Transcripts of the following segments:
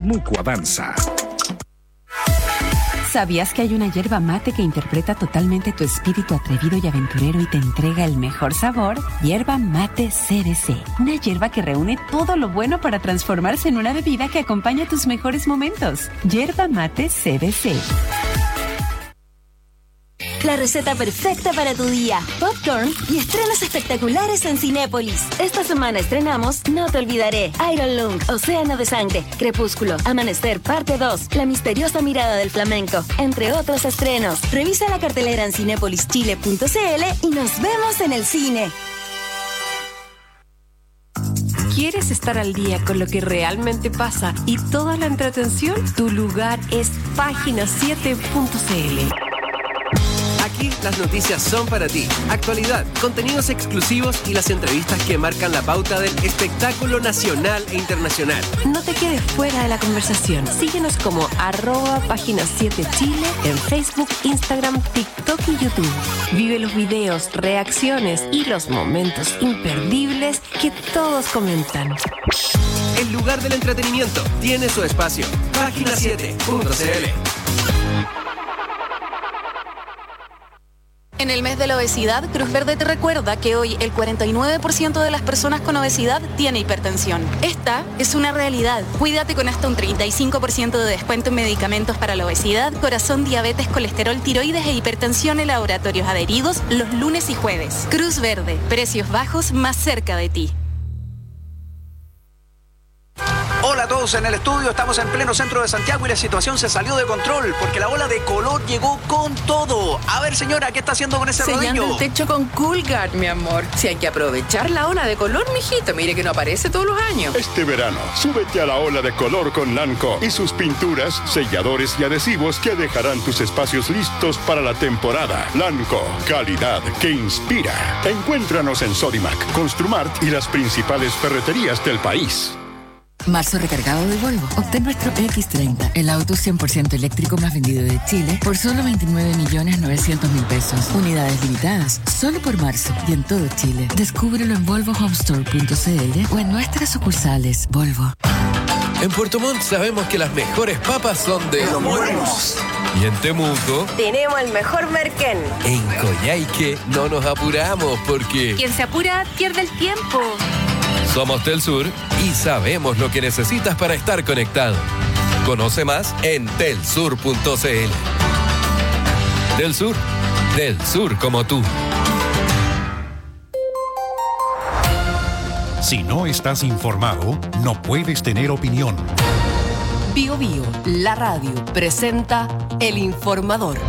Mutua Danza. ¿Sabías que hay una yerba mate que interpreta totalmente tu espíritu atrevido y aventurero y te entrega el mejor sabor? Yerba Mate CBC. Una yerba que reúne todo lo bueno para transformarse en una bebida que acompaña tus mejores momentos. Yerba Mate CBC. La receta perfecta para tu día. Popcorn y estrenos espectaculares en Cinépolis. Esta semana estrenamos No te olvidaré, Iron Lung, Océano de Sangre, Crepúsculo, Amanecer, parte 2, La misteriosa mirada del flamenco, entre otros estrenos. Revisa la cartelera en cinepolischile.cl y nos vemos en el cine. ¿Quieres estar al día con lo que realmente pasa y toda la entretención? Tu lugar es página7.cl. Aquí las noticias son para ti. Actualidad, contenidos exclusivos y las entrevistas que marcan la pauta del espectáculo nacional e internacional. No te quedes fuera de la conversación. Síguenos como @página7chile en Facebook, Instagram, TikTok y YouTube. Vive los videos, reacciones y los momentos imperdibles que todos comentan. El lugar del entretenimiento tiene su espacio. Página7.cl. En el mes de la obesidad, Cruz Verde te recuerda que hoy el 49% de las personas con obesidad tiene hipertensión. Esta es una realidad. Cuídate con hasta un 35% de descuento en medicamentos para la obesidad, corazón, diabetes, colesterol, tiroides e hipertensión en laboratorios adheridos los lunes y jueves. Cruz Verde, precios bajos más cerca de ti. Hola a todos en el estudio, estamos en pleno centro de Santiago y la situación se salió de control porque la ola de color llegó con todo. A ver, señora, ¿qué está haciendo con ese rodillo? Sellando el techo con Coolguard, mi amor. Si hay que aprovechar la ola de color, mijito, mire que no aparece todos los años. Este verano, súbete a la ola de color con Lanco y sus pinturas, selladores y adhesivos que dejarán tus espacios listos para la temporada. Lanco, calidad que inspira. Encuéntranos en Sodimac, Construmart y las principales ferreterías del país. Marzo recargado de Volvo. Obtén nuestro X30, el auto 100% eléctrico más vendido de Chile, por solo 29.900.000 pesos. Unidades limitadas, solo por marzo y en todo Chile. Descúbrelo en volvohomestore.cl o en nuestras sucursales Volvo. En Puerto Montt sabemos que las mejores papas son de Los Buenos. Y en Temuco tenemos el mejor merquén. En Coyhaique no nos apuramos porque Quien se apura pierde el tiempo. somos Telsur y sabemos lo que necesitas para estar conectado. Conoce más en telsur.cl. Telsur, del sur como tú. Si no estás informado, no puedes tener opinión. Bio Bio, la radio, presenta El Informador.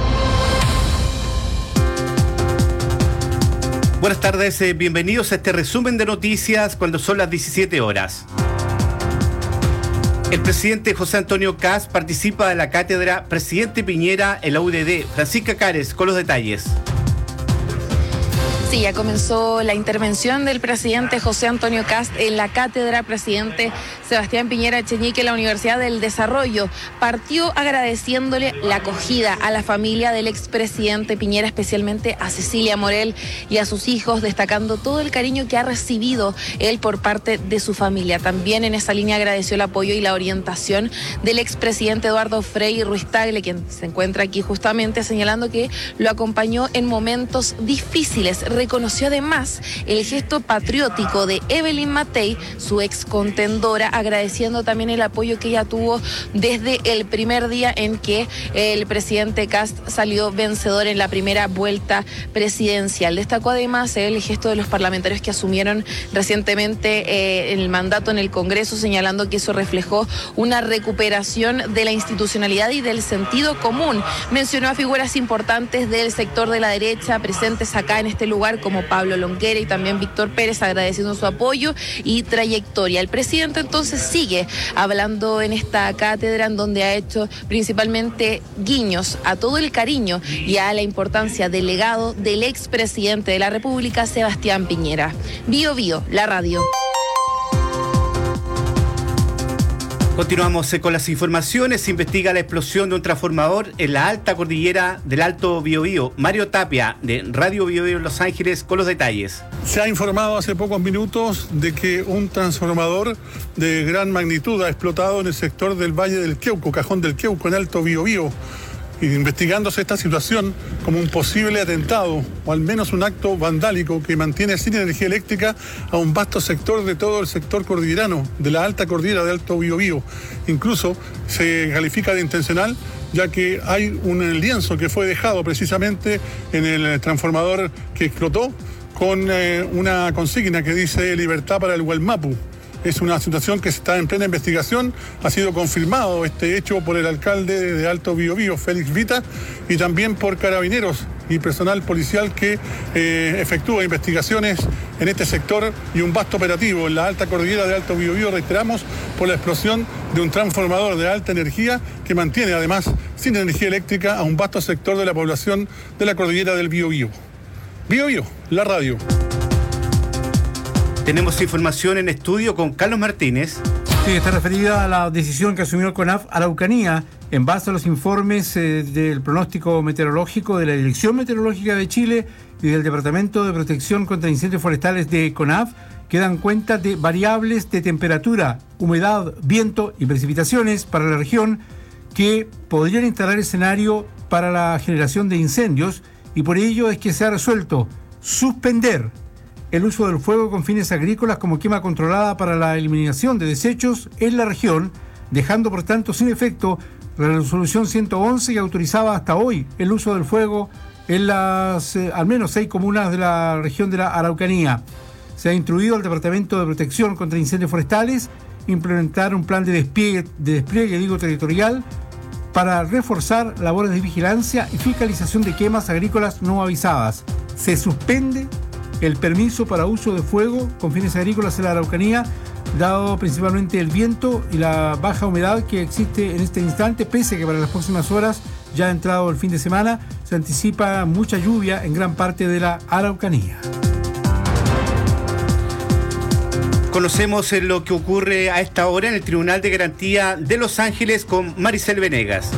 Buenas tardes, bienvenidos a este resumen de noticias cuando son las 17 horas. El presidente José Antonio Kast participa de la cátedra Presidente Piñera en la UDD. Francisca Cares con los detalles. Sí, ya comenzó la intervención del presidente José Antonio Kast en la cátedra Presidente Sebastián Piñera Echeñique en la Universidad del Desarrollo. Partió agradeciéndole la acogida a la familia del expresidente Piñera, especialmente a Cecilia Morel y a sus hijos, destacando todo el cariño que ha recibido él por parte de su familia. También en esa línea agradeció el apoyo y la orientación del expresidente Eduardo Frei Ruiz Tagle, quien se encuentra aquí justamente, señalando que lo acompañó en momentos difíciles. Reconoció además el gesto patriótico de Evelyn Matei, su ex contendora, agradeciendo también el apoyo que ella tuvo desde el primer día en que el presidente Kast salió vencedor en la primera vuelta presidencial. Destacó además el gesto de los parlamentarios que asumieron recientemente el mandato en el Congreso, señalando que eso reflejó una recuperación de la institucionalidad y del sentido común. Mencionó a figuras importantes del sector de la derecha presentes acá en este lugar, como Pablo Longuera y también Víctor Pérez, agradeciendo su apoyo y trayectoria. El presidente entonces sigue hablando en esta cátedra, en donde ha hecho principalmente guiños a todo el cariño y a la importancia del legado del expresidente de la República, Sebastián Piñera. Bio Bio, la radio. Continuamos con las informaciones. Se investiga la explosión de un transformador en la alta cordillera del Alto Biobío. Mario Tapia, de Radio Biobío en Los Ángeles, con los detalles. Se ha informado hace pocos minutos de que un transformador de gran magnitud ha explotado en el sector del Valle del Queuco, Cajón del Queuco, en Alto Biobío. Investigándose esta situación como un posible atentado o al menos un acto vandálico que mantiene sin energía eléctrica a un vasto sector de todo el sector cordillerano, de la alta cordillera de Alto Biobío. Incluso se califica de intencional, ya que hay un lienzo que fue dejado precisamente en el transformador que explotó con una consigna que dice libertad para el Gualmapu. Es una situación que está en plena investigación. Ha sido confirmado este hecho por el alcalde de Alto Biobío, Félix Vita, y también por carabineros y personal policial que efectúa investigaciones en este sector y un vasto operativo en la alta cordillera de Alto Biobío, reiteramos, por la explosión de un transformador de alta energía que mantiene además sin energía eléctrica a un vasto sector de la población de la cordillera del Biobío. Biobío, la radio. Tenemos información en estudio con Carlos Martínez. Sí, está referida a la decisión que asumió el CONAF Araucanía en base a los informes del pronóstico meteorológico de la Dirección Meteorológica de Chile y del Departamento de Protección contra Incendios Forestales de CONAF, que dan cuenta de variables de temperatura, humedad, viento y precipitaciones para la región que podrían instalar escenario para la generación de incendios, y por ello es que se ha resuelto suspender el uso del fuego con fines agrícolas como quema controlada para la eliminación de desechos en la región, dejando por tanto sin efecto la resolución 111 que autorizaba hasta hoy el uso del fuego en las al menos 6 comunas de la región de la Araucanía. Se ha instruido al Departamento de Protección contra Incendios Forestales implementar un plan de despliegue territorial para reforzar labores de vigilancia y fiscalización de quemas agrícolas no avisadas. Se suspende el permiso para uso de fuego con fines agrícolas en la Araucanía, dado principalmente el viento y la baja humedad que existe en este instante, pese a que para las próximas horas, ya ha entrado el fin de semana, se anticipa mucha lluvia en gran parte de la Araucanía. Conocemos lo que ocurre a esta hora en el Tribunal de Garantía de Los Ángeles con Maricel Venegas.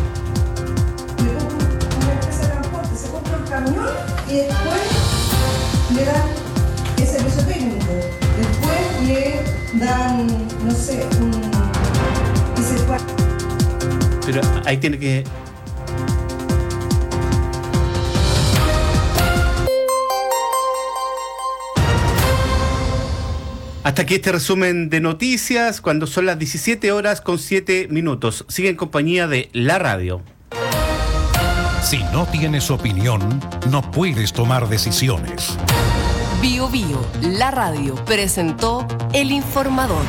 Se compra un camión y después le dan el servicio técnico. Después le dan, no sé, Pero ahí tiene que... Hasta aquí este resumen de noticias cuando son las 17:07. Sigue en compañía de la radio. Si no tienes opinión, no puedes tomar decisiones. Bio Bio, la radio, presentó El Informador.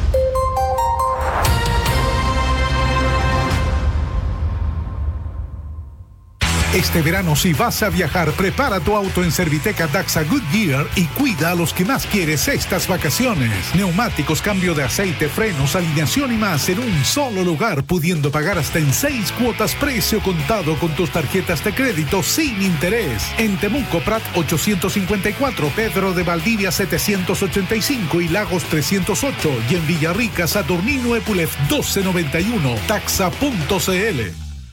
Este verano, si vas a viajar, prepara tu auto en Serviteca Daxa Goodyear y cuida a los que más quieres estas vacaciones. Neumáticos, cambio de aceite, frenos, alineación y más en un solo lugar, pudiendo pagar hasta en 6 cuotas precio contado con tus tarjetas de crédito sin interés. En Temuco, Prat 854, Pedro de Valdivia 785 y Lagos 308. Y en Villarrica, Saturnino Epulef 1291. Taxa.cl.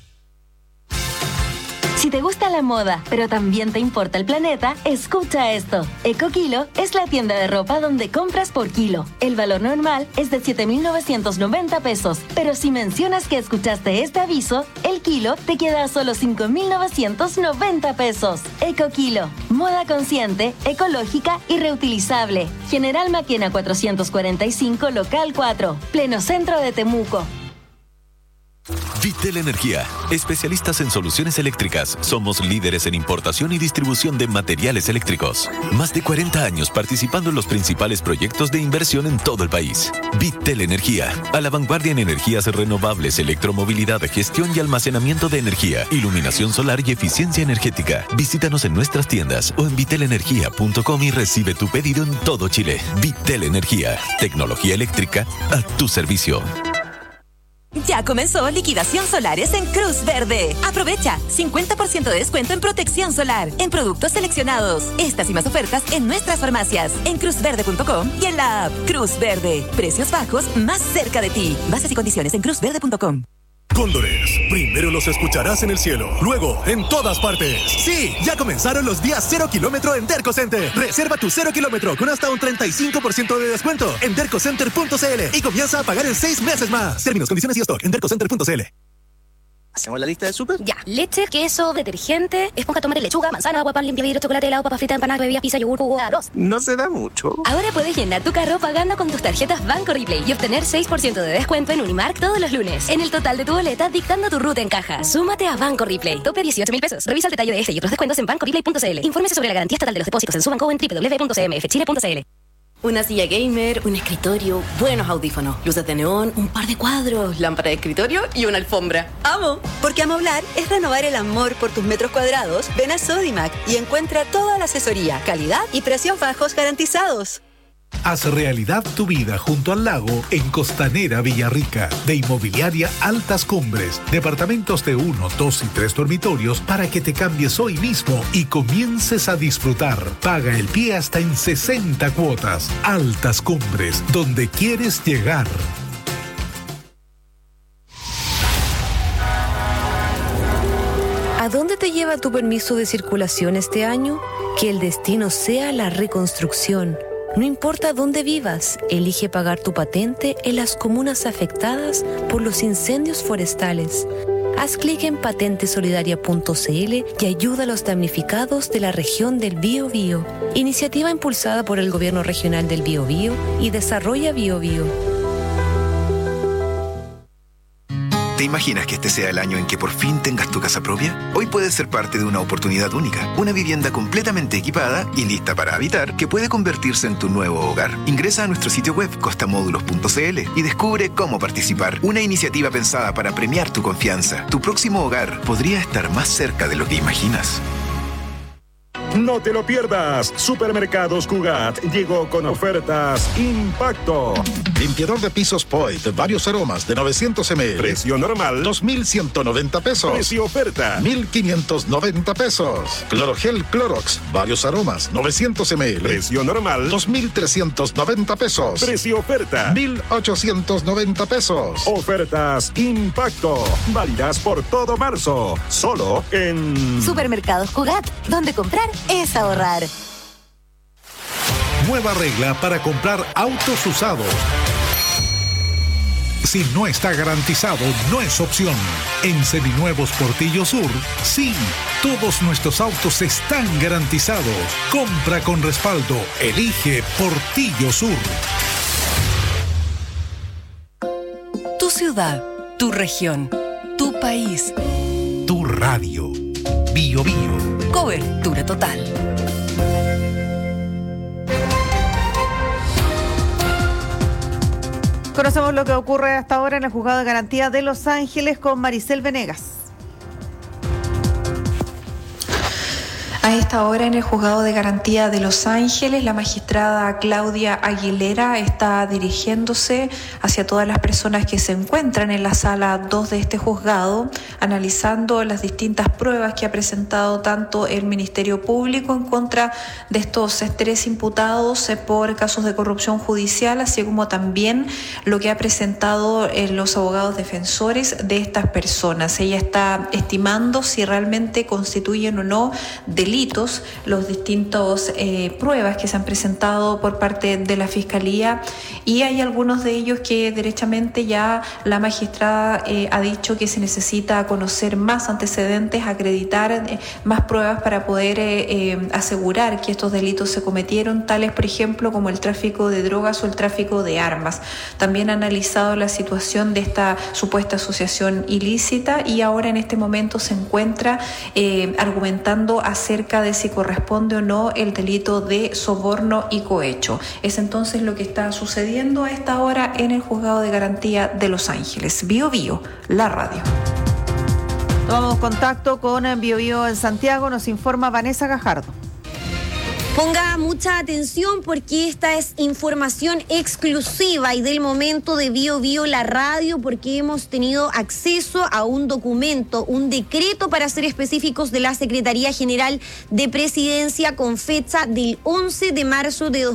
Si te gusta la moda, pero también te importa el planeta, escucha esto. EcoKilo es la tienda de ropa donde compras por kilo. El valor normal es de 7,990 pesos, pero si mencionas que escuchaste este aviso, el kilo te queda a solo 5,990 pesos. EcoKilo, moda consciente, ecológica y reutilizable. General Maquena 445, local 4, pleno centro de Temuco. Vitel Energía, especialistas en soluciones eléctricas. Somos líderes en importación y distribución de materiales eléctricos. Más de 40 años participando en los principales proyectos de inversión en todo el país. Vitel Energía, a la vanguardia en energías renovables, electromovilidad, gestión y almacenamiento de energía, iluminación solar y eficiencia energética. Visítanos en nuestras tiendas o en vitelenergia.com y recibe tu pedido en todo Chile. Vitel Energía, tecnología eléctrica a tu servicio. Ya comenzó liquidación solares en Cruz Verde. Aprovecha 50% de descuento en protección solar en productos seleccionados. Estas y más ofertas en nuestras farmacias, en cruzverde.com y en la app Cruz Verde. Precios bajos más cerca de ti. Bases y condiciones en cruzverde.com. Cóndores, primero los escucharás en el cielo, luego en todas partes. Sí, ya comenzaron los días 0 kilómetro en Derco Center. Reserva tu 0 kilómetro con hasta un 35% de descuento en dercocenter.cl y comienza a pagar en 6 meses más. Términos, condiciones y stock en dercocenter.cl. ¿Hacemos la lista del súper? Ya. Leche, queso, detergente, esponja, tomate, lechuga, manzana, agua, pan, limpia vidrio, chocolate, helado, papa frita, empanadas, bebidas, pizza, yogur, jugo, arroz. No se da mucho. Ahora puedes llenar tu carro pagando con tus tarjetas Banco Replay y obtener 6% de descuento en Unimark todos los lunes. En el total de tu boleta, dictando tu ruta en caja. Súmate a Banco Replay. Tope 18.000 pesos. Revisa el detalle de este y otros descuentos en bancoreplay.cl. Infórmese sobre la garantía estatal de los depósitos en su banco en www.cmfchile.cl. Una silla gamer, un escritorio, buenos audífonos, luces de neón, un par de cuadros, lámpara de escritorio y una alfombra. ¡Amo! Porque amoblar es renovar el amor por tus metros cuadrados. Ven a Sodimac y encuentra toda la asesoría, calidad y precios bajos garantizados. Haz realidad tu vida junto al lago en Costanera Villarrica. De Inmobiliaria Altas Cumbres. Departamentos de 1, 2 y 3 dormitorios para que te cambies hoy mismo y comiences a disfrutar. Paga el pie hasta en 60 cuotas. Altas Cumbres, donde quieres llegar. ¿A dónde te lleva tu permiso de circulación este año? Que el destino sea la reconstrucción. No importa dónde vivas, elige pagar tu patente en las comunas afectadas por los incendios forestales. Haz clic en patentesolidaria.cl y ayuda a los damnificados de la región del Biobío. Iniciativa impulsada por el Gobierno Regional del Biobío y Desarrolla Biobío. ¿Te imaginas que este sea el año en que por fin tengas tu casa propia? Hoy puedes ser parte de una oportunidad única, una vivienda completamente equipada y lista para habitar que puede convertirse en tu nuevo hogar. Ingresa a nuestro sitio web costamódulos.cl y descubre cómo participar. Una iniciativa pensada para premiar tu confianza. Tu próximo hogar podría estar más cerca de lo que imaginas. No te lo pierdas. Supermercados Cugat llegó con ofertas Impacto. Limpiador de pisos Poit, varios aromas de 900 ml. Precio normal, 2.190 pesos. Precio oferta, 1.590 pesos. Clorogel Clorox, varios aromas, 900 ml. Precio normal, 2.390 pesos. Precio oferta, 1.890 pesos. Ofertas Impacto, válidas por todo marzo. Solo en Supermercados Cugat, donde comprar es ahorrar. Nueva regla para comprar autos usados. Si no está garantizado, no es opción. En Seminuevos Portillo Sur, sí, todos nuestros autos están garantizados. Compra con respaldo. Elige Portillo Sur. Tu ciudad, tu región, tu país. Tu radio. Bio Bio. Cobertura total. Conocemos lo que ocurre hasta ahora en el Juzgado de Garantía de Los Ángeles con Maricel Venegas. A esta hora en el Juzgado de Garantía de Los Ángeles, la magistrada Claudia Aguilera está dirigiéndose hacia todas las personas que se encuentran en la sala 2 de este juzgado, analizando las distintas pruebas que ha presentado tanto el Ministerio Público en contra de estos 3 imputados por casos de corrupción judicial, así como también lo que ha presentado los abogados defensores de estas personas. Ella está estimando si realmente constituyen o no delitos los distintos pruebas que se han presentado por parte de la Fiscalía, y hay algunos de ellos que derechamente ya la magistrada ha dicho que se necesita conocer más antecedentes, acreditar más pruebas para poder asegurar que estos delitos se cometieron, tales por ejemplo como el tráfico de drogas o el tráfico de armas. También ha analizado la situación de esta supuesta asociación ilícita y ahora en este momento se encuentra argumentando acerca de si corresponde o no el delito de soborno y cohecho. Es entonces lo que está sucediendo a esta hora en el Juzgado de Garantía de Los Ángeles. Bio Bio, la radio. Tomamos contacto con Bio Bio en Santiago, nos informa Vanessa Gajardo. Ponga mucha atención porque esta es información exclusiva y del momento de Bio Bio la radio, porque hemos tenido acceso a un documento, un decreto para ser específicos de la Secretaría General de Presidencia con fecha del 11 de marzo de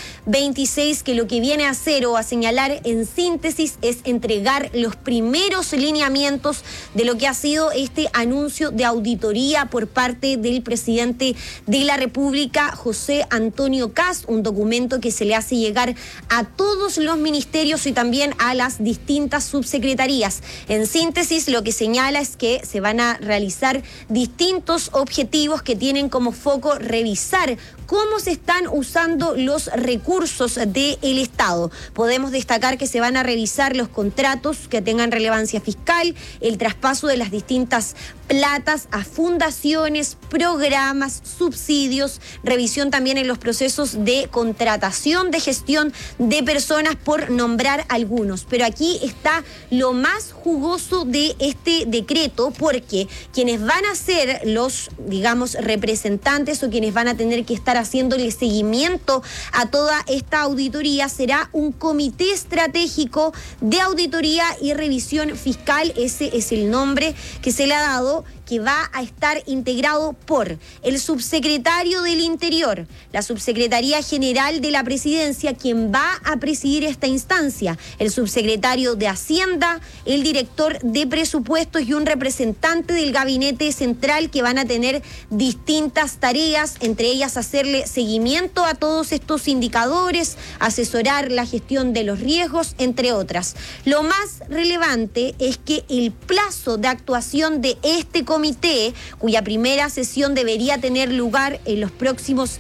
2026, que lo que viene a hacer o a señalar en síntesis es entregar los primeros lineamientos de lo que ha sido este anuncio de auditoría por parte del presidente de la República, José Antonio Kast, un documento que se le hace llegar a todos los ministerios y también a las distintas subsecretarías. En síntesis, lo que señala es que se van a realizar distintos objetivos que tienen como foco revisar cómo se están usando los recursos del Estado. Podemos destacar que se van a revisar los contratos que tengan relevancia fiscal, el traspaso de las distintas platas a fundaciones, programas, subsidios, revisión también en los procesos de contratación, de gestión de personas, por nombrar algunos. Pero aquí está lo más jugoso de este decreto, porque quienes van a ser los, digamos, representantes o quienes van a tener que estar haciéndole seguimiento a toda esta auditoría será un comité estratégico de auditoría y revisión fiscal. Ese es el nombre que se le ha dado, que va a estar integrado por el subsecretario del Interior, la Subsecretaría General de la Presidencia, quien va a presidir esta instancia, el subsecretario de Hacienda, el director de Presupuestos y un representante del Gabinete Central, que van a tener distintas tareas, entre ellas hacerle seguimiento a todos estos indicadores, asesorar la gestión de los riesgos, entre otras. Lo más relevante es que el plazo de actuación de este comité, cuya primera sesión debería tener lugar en los próximos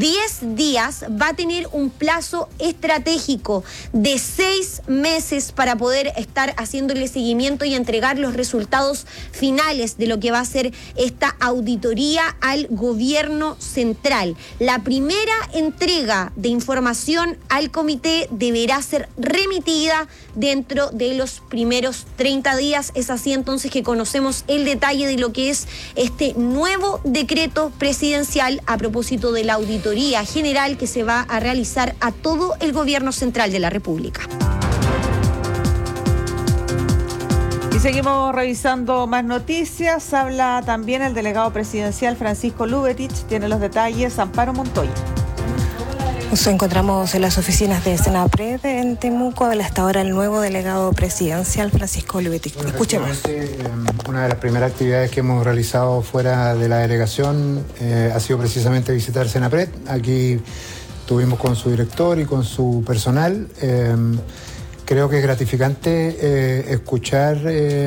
10 días, va a tener un plazo estratégico de 6 meses para poder estar haciéndole seguimiento y entregar los resultados finales de lo que va a ser esta auditoría al gobierno central. La primera entrega de información al comité deberá ser remitida dentro de los primeros 30 días. Es así entonces que conocemos el detalle de lo que es este nuevo decreto presidencial a propósito de la auditoría general que se va a realizar a todo el gobierno central de la República. Y seguimos revisando más noticias. Habla también el delegado presidencial Francisco Lubetich. Tiene los detalles Amparo Montoya. Nos encontramos en las oficinas de Senapred en Temuco. Habla hasta ahora el nuevo delegado presidencial Francisco Lubetich. Escuchemos. Una de las primeras actividades que hemos realizado fuera de la delegación ha sido precisamente visitar Senapred. Aquí estuvimos con su director y con su personal. Creo que es gratificante escuchar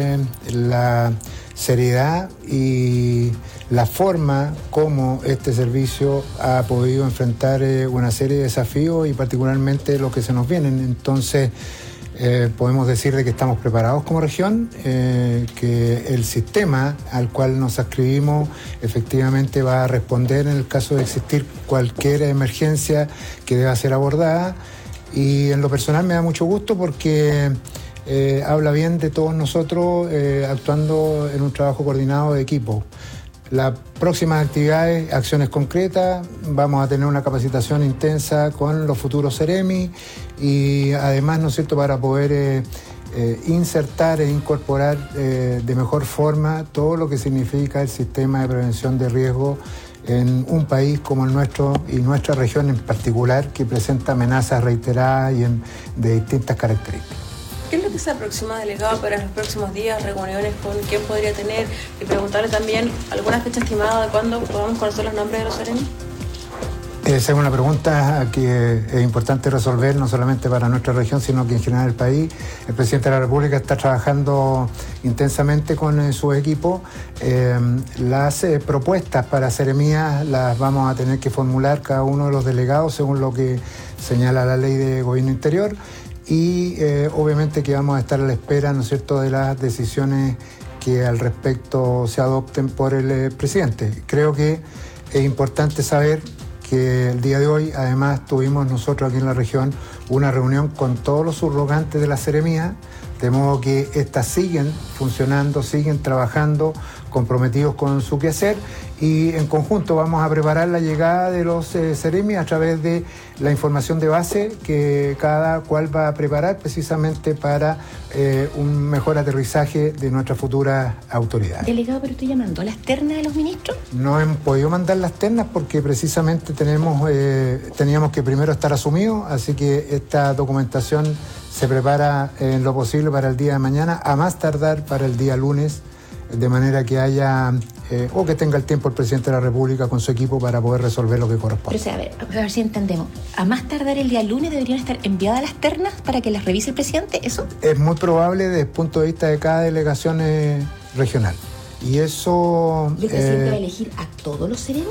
la seriedad y la forma como este servicio ha podido enfrentar una serie de desafíos y particularmente los que se nos vienen. Entonces podemos decir de que estamos preparados como región, que el sistema al cual nos adscribimos efectivamente va a responder en el caso de existir cualquier emergencia que deba ser abordada. Y en lo personal me da mucho gusto porque habla bien de todos nosotros actuando en un trabajo coordinado de equipo. Las próximas actividades, acciones concretas, vamos a tener una capacitación intensa con los futuros Ceremi y además, ¿no es cierto?, para poder insertar e incorporar de mejor forma todo lo que significa el sistema de prevención de riesgo en un país como el nuestro y nuestra región en particular, que presenta amenazas reiteradas y de distintas características. ¿Qué es lo que se aproxima, delegado, para los próximos días, reuniones con quién podría tener? Y preguntarle también alguna fecha estimada de cuándo podamos conocer los nombres de los Ceremi. Esa es una pregunta que es importante resolver, no solamente para nuestra región, sino que en general el país. El presidente de la República está trabajando intensamente con su equipo. Las propuestas para Ceremías las vamos a tener que formular cada uno de los delegados según lo que señala la Ley de Gobierno Interior. Y obviamente que vamos a estar a la espera, ¿no es cierto?, de las decisiones que al respecto se adopten por el presidente. Creo que es importante saber que el día de hoy, además, tuvimos nosotros aquí en la región una reunión con todos los subrogantes de la Ceremía, De modo que estas siguen funcionando, siguen trabajando, comprometidos con su quehacer, y en conjunto vamos a preparar la llegada de los Seremi a través de la información de base que cada cual va a preparar precisamente para un mejor aterrizaje de nuestras futuras autoridades. Delegado, ¿pero usted ya mandó las ternas de los ministros? No hemos podido mandar las ternas porque precisamente teníamos que primero estar asumidos, así que esta documentación se prepara en lo posible para el día de mañana, a más tardar para el día lunes, de manera que haya o que tenga el tiempo el presidente de la República con su equipo para poder resolver lo que corresponde. Pero, a ver si entendemos. A más tardar el día lunes deberían estar enviadas las ternas para que las revise el presidente, ¿eso? Es muy probable desde el punto de vista de cada delegación regional. Y eso... ¿Y el presidente va a elegir a todos los seremis?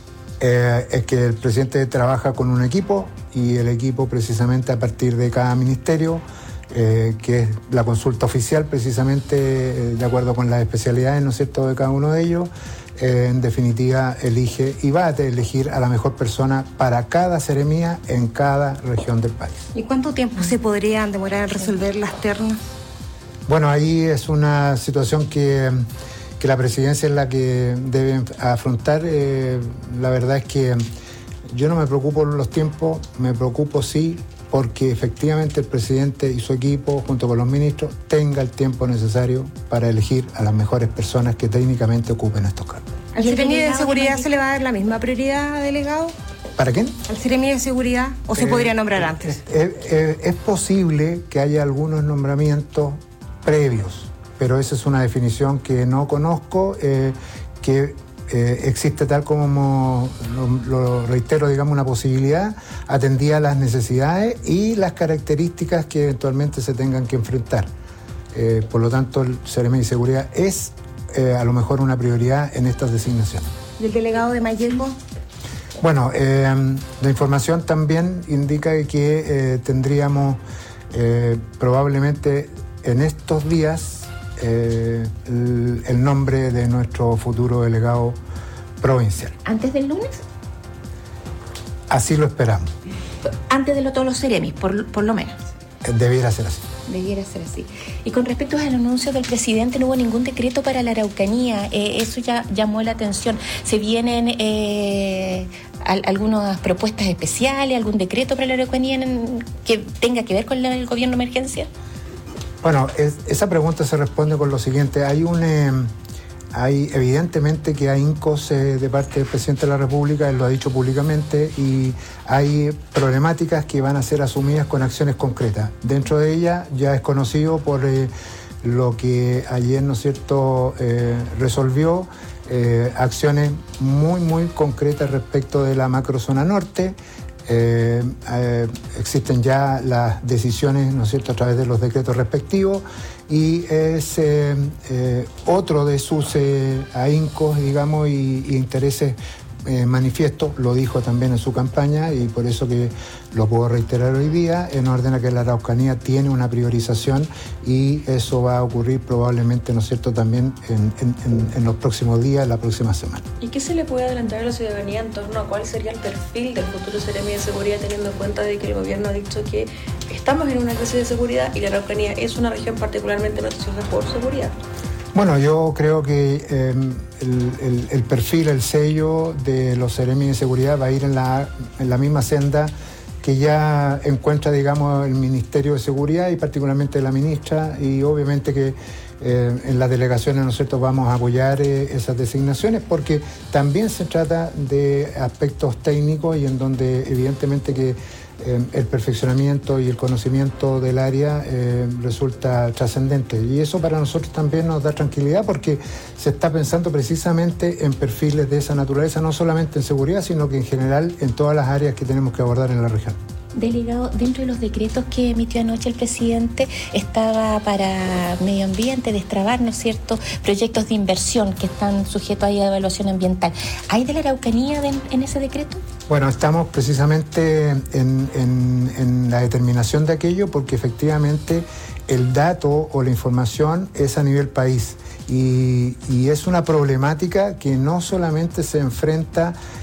Es que el presidente trabaja con un equipo, y el equipo precisamente a partir de cada ministerio, que es la consulta oficial precisamente de acuerdo con las especialidades, ¿no es cierto?, de cada uno de ellos, en definitiva elige y va a elegir a la mejor persona para cada seremía en cada región del país. ¿Y cuánto tiempo se podrían demorar en resolver las ternas? Bueno, ahí es una situación que la presidencia es la que debe afrontar. La verdad es que yo no me preocupo por los tiempos, me preocupo sí porque efectivamente el presidente y su equipo, junto con los ministros, tenga el tiempo necesario para elegir a las mejores personas que técnicamente ocupen estos cargos. ¿Al Seremi de Seguridad se le va a dar la misma prioridad, delegado? ¿Para quién? ¿Al Seremi de Seguridad o se podría nombrar antes? Es posible que haya algunos nombramientos previos, pero esa es una definición que no conozco, que existe tal como lo reitero, digamos, una posibilidad atendida a las necesidades y las características que eventualmente se tengan que enfrentar. Por lo tanto, el Seremi de Seguridad es a lo mejor una prioridad en estas designaciones. ¿Y el delegado de Mayelmo? Bueno, la información también indica que tendríamos probablemente en estos días el nombre de nuestro futuro delegado provincial. ¿Antes del lunes? Así lo esperamos. Antes de todos los seremis, por lo menos. Debiera ser así. Debiera ser así. Y con respecto al anuncio del presidente, no hubo ningún decreto para la Araucanía. Eso ya llamó la atención. ¿Se vienen algunas propuestas especiales, algún decreto para la Araucanía que tenga que ver con el gobierno de emergencia? Bueno, esa pregunta se responde con lo siguiente. Hay evidentemente que hay hincos de parte del presidente de la República, él lo ha dicho públicamente, y hay problemáticas que van a ser asumidas con acciones concretas. Dentro de ellas ya es conocido por lo que ayer, ¿no es cierto?, resolvió, acciones muy, muy concretas respecto de la macrozona norte. Existen ya las decisiones, ¿no es cierto?, a través de los decretos respectivos, y es otro de sus ahincos, digamos, y intereses manifiestos, lo dijo también en su campaña, y por eso que lo puedo reiterar hoy día, en orden a que la Araucanía tiene una priorización, y eso va a ocurrir probablemente, ¿no es cierto?, también en los próximos días, la próxima semana. ¿Y qué se le puede adelantar a la ciudadanía en torno a cuál sería el perfil del futuro Seremi de Seguridad, teniendo en cuenta de que el gobierno ha dicho que estamos en una crisis de seguridad y la Araucanía es una región particularmente noticiosa por seguridad? Bueno, yo creo que el perfil, el sello de los Seremi de Seguridad va a ir en la misma senda que ya encuentra, digamos, el Ministerio de Seguridad y particularmente la ministra, y obviamente que en las delegaciones nosotros vamos a apoyar esas designaciones, porque también se trata de aspectos técnicos y en donde evidentemente que el perfeccionamiento y el conocimiento del área resulta trascendente, y eso para nosotros también nos da tranquilidad, porque se está pensando precisamente en perfiles de esa naturaleza, no solamente en seguridad, sino que en general en todas las áreas que tenemos que abordar en la región. Delegado, dentro de los decretos que emitió anoche el presidente estaba para medio ambiente, destrabar, ¿no es cierto?, proyectos de inversión que están sujetos a evaluación ambiental. ¿Hay de la Araucanía en ese decreto? Bueno, estamos precisamente en la determinación de aquello, porque efectivamente el dato o la información es a nivel país, y es una problemática que no solamente se enfrenta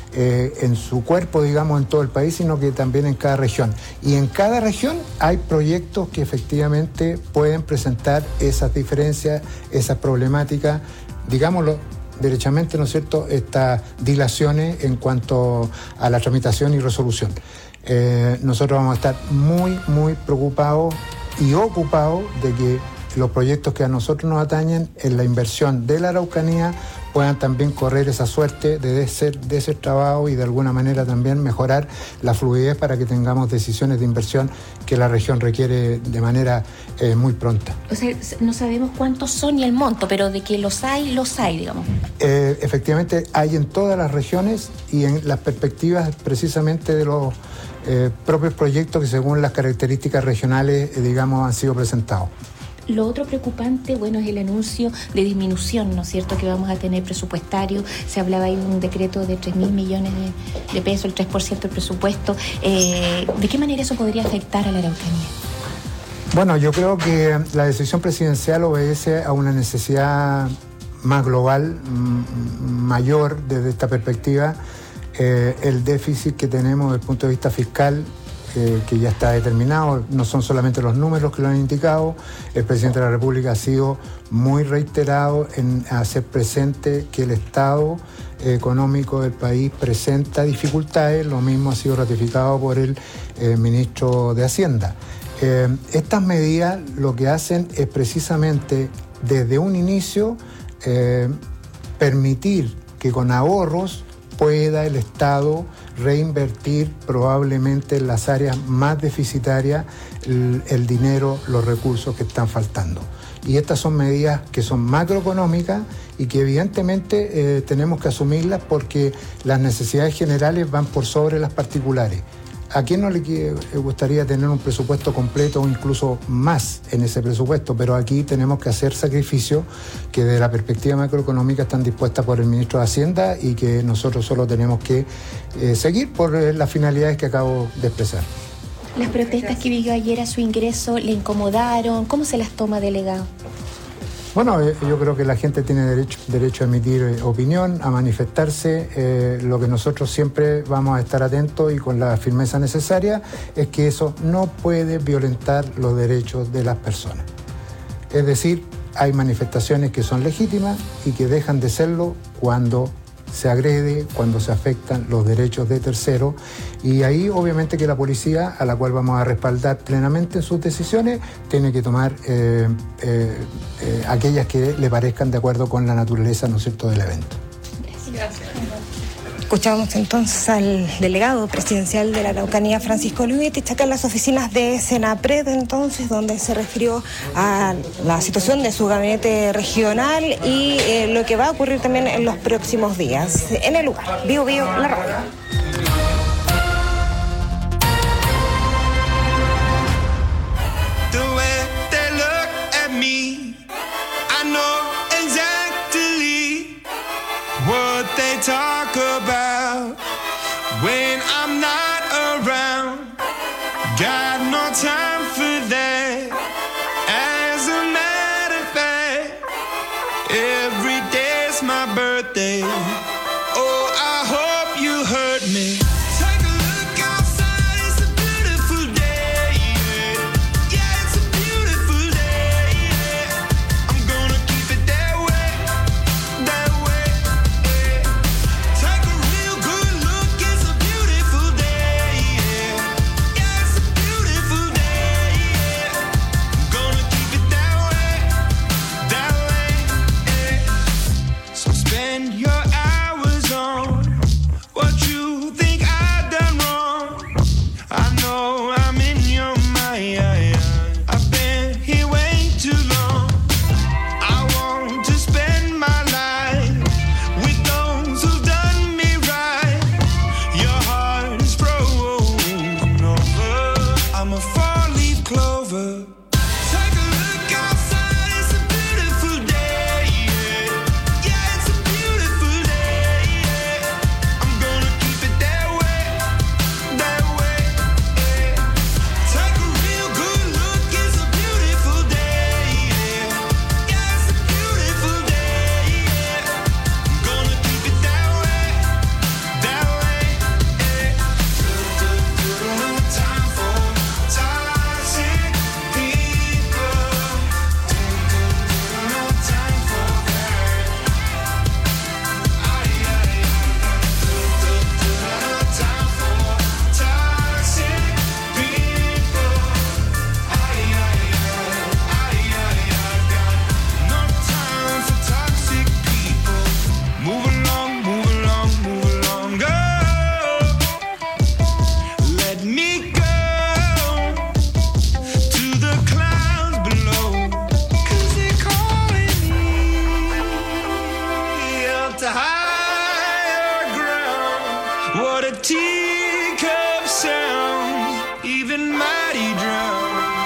en su cuerpo, digamos, en todo el país, sino que también en cada región. Y en cada región hay proyectos que efectivamente pueden presentar esas diferencias, esas problemáticas, digámoslo derechamente, ¿no es cierto?, estas dilaciones en cuanto a la tramitación y resolución. Nosotros vamos a estar muy, muy preocupados y ocupados de que los proyectos que a nosotros nos atañen en la inversión de la Araucanía puedan también correr esa suerte de ser trabajo y de alguna manera también mejorar la fluidez para que tengamos decisiones de inversión que la región requiere de manera muy pronta. O sea, no sabemos cuántos son ni el monto, pero de que los hay, digamos. Efectivamente, hay en todas las regiones y en las perspectivas precisamente de los propios proyectos que según las características regionales, digamos, han sido presentados. Lo otro preocupante, bueno, es el anuncio de disminución, ¿no es cierto?, que vamos a tener presupuestario. Se hablaba ahí de un decreto de 3.000 millones de pesos, el 3% del presupuesto. ¿De qué manera eso podría afectar a la Araucanía? Bueno, yo creo que la decisión presidencial obedece a una necesidad más global, mayor desde esta perspectiva. El déficit que tenemos desde el punto de vista fiscal, que ya está determinado, no son solamente los números que lo han indicado. El presidente de la República ha sido muy reiterado en hacer presente que el estado económico del país presenta dificultades, lo mismo ha sido ratificado por el ministro de Hacienda. Estas medidas lo que hacen es precisamente desde un inicio permitir que con ahorros pueda el Estado reinvertir probablemente en las áreas más deficitarias el dinero, los recursos que están faltando. Y estas son medidas que son macroeconómicas y que evidentemente tenemos que asumirlas porque las necesidades generales van por sobre las particulares. ¿A quién no le gustaría tener un presupuesto completo o incluso más en ese presupuesto? Pero aquí tenemos que hacer sacrificios que desde la perspectiva macroeconómica están dispuestas por el ministro de Hacienda y que nosotros solo tenemos que seguir por las finalidades que acabo de expresar. Las protestas que vivió ayer a su ingreso, ¿le incomodaron? ¿Cómo se las toma, delegado? Bueno, yo creo que la gente tiene derecho a emitir opinión, a manifestarse. Lo que nosotros siempre vamos a estar atentos y con la firmeza necesaria es que eso no puede violentar los derechos de las personas. Es decir, hay manifestaciones que son legítimas y que dejan de serlo cuando se agrede, cuando se afectan los derechos de terceros, y ahí obviamente que la policía, a la cual vamos a respaldar plenamente en sus decisiones, tiene que tomar aquellas que le parezcan de acuerdo con la naturaleza, ¿no es cierto?, del evento. Gracias. Escuchamos entonces al delegado presidencial de la Araucanía, Francisco Lubetich, acá en las oficinas de Senapred, entonces, donde se refirió a la situación de su gabinete regional y lo que va a ocurrir también en los próximos días. En el lugar, Vivo, la radio. Talk about when I'm not around. Got no time for that. As a matter of fact, every day's my birthday. Oh, I hope you heard me. Take a look outside, it's a beautiful day. Yeah, it's a beautiful day. Yeah. I'm gonna keep it that way, that way. Your hours a teacup sound, even mighty drown.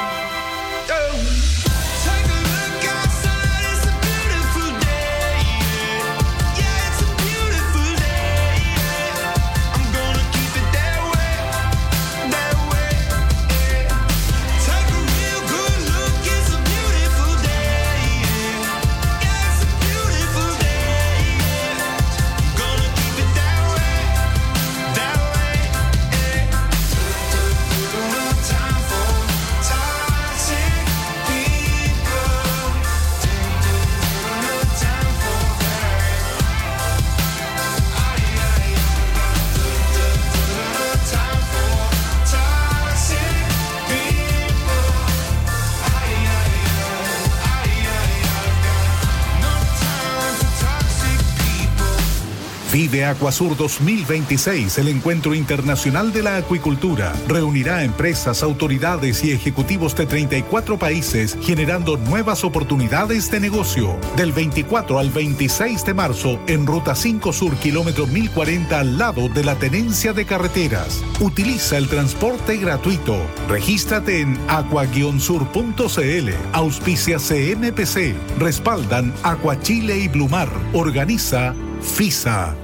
Vive Acuasur 2026, el encuentro internacional de la acuicultura. Reunirá a empresas, autoridades y ejecutivos de 34 países, generando nuevas oportunidades de negocio. Del 24 al 26 de marzo, en Ruta 5 Sur, kilómetro 1040, al lado de la Tenencia de Carreteras. Utiliza el transporte gratuito. Regístrate en aqua-sur.cl. Auspicia CMPC. Respaldan Acuachile y Blumar. Organiza FISA.